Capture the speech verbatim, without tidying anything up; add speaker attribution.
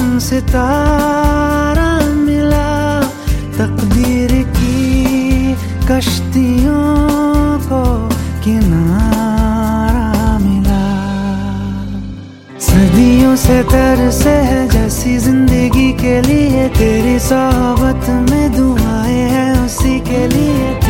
Speaker 1: सितारा मिला, तकदीर की कश्तियों को किनारा मिला। सदियों से तरसे है जैसी जिंदगी के लिए, तेरी सोहबत में दुआएं हैं उसी के लिए।